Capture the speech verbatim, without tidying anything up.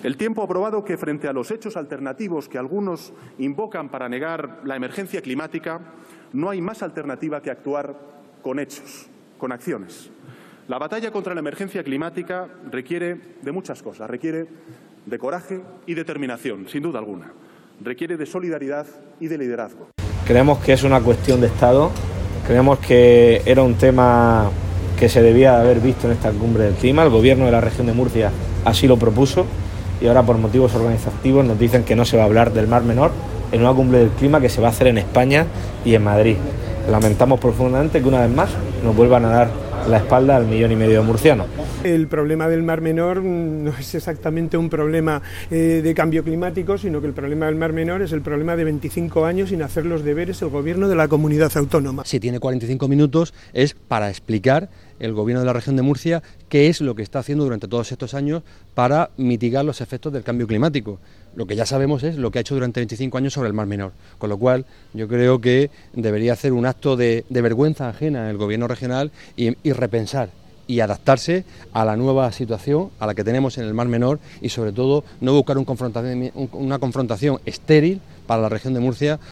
El tiempo ha probado que, frente a los hechos alternativos que algunos invocan para negar la emergencia climática, no hay más alternativa que actuar con hechos, con acciones. La batalla contra la emergencia climática requiere de muchas cosas. Requiere de coraje y determinación, sin duda alguna. Requiere de solidaridad y de liderazgo. Creemos que es una cuestión de Estado. Creemos que era un tema que se debía haber visto en esta cumbre del clima. El Gobierno de la región de Murcia así lo propuso y ahora, por motivos organizativos, nos dicen que no se va a hablar del Mar Menor en una cumbre del clima que se va a hacer en España y en Madrid. Lamentamos profundamente que una vez más nos vuelvan a dar la espalda al millón y medio de murcianos. El problema del Mar Menor no es exactamente un problema eh, de cambio climático, sino que el problema del Mar Menor es el problema de veinticinco años sin hacer los deberes el Gobierno de la comunidad autónoma. Si tiene cuarenta y cinco minutos es para explicar el Gobierno de la región de Murcia qué es lo que está haciendo durante todos estos años para mitigar los efectos del cambio climático. Lo que ya sabemos es lo que ha hecho durante veinticinco años sobre el Mar Menor, con lo cual yo creo que debería hacer un acto de, de vergüenza ajena el Gobierno regional y, y repensar y adaptarse a la nueva situación a la que tenemos en el Mar Menor y sobre todo no buscar un confrontación, una confrontación estéril para la región de Murcia.